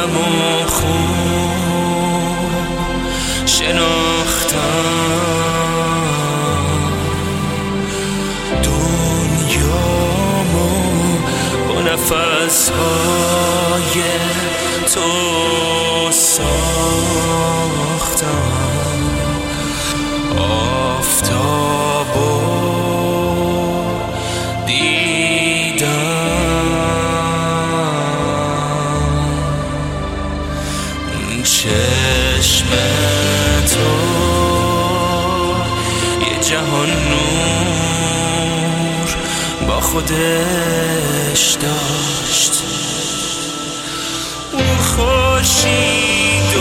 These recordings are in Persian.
خودم و خوب شناختم. دنیامو با نفس‌های تو ساختم. آفتابو دیدم، چشم تو یه جهان نور با خودش داشت. اون خورشید و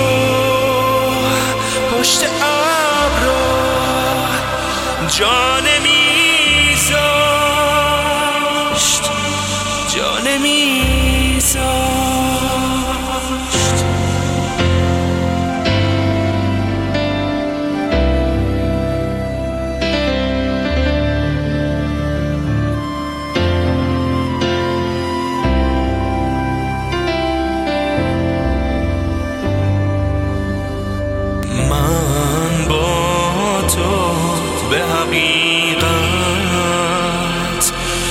پشت ابرا جا نمیذاشت، جا نمیذاشت. من با تو به حقیقت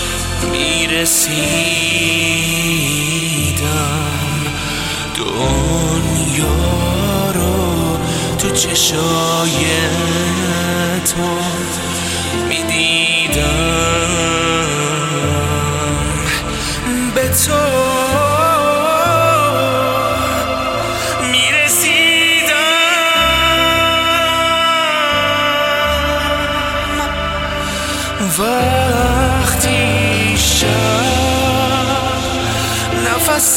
میرسیدم، دنیا رو تو چشای تو میدیدم. به تو وقتی شب نفس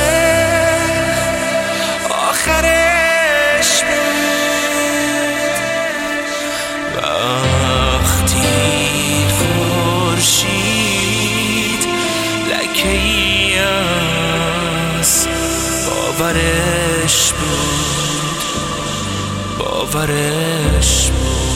آخرش بود، وقتی خورشید لکه‌ای از باورش بود، باورش بود.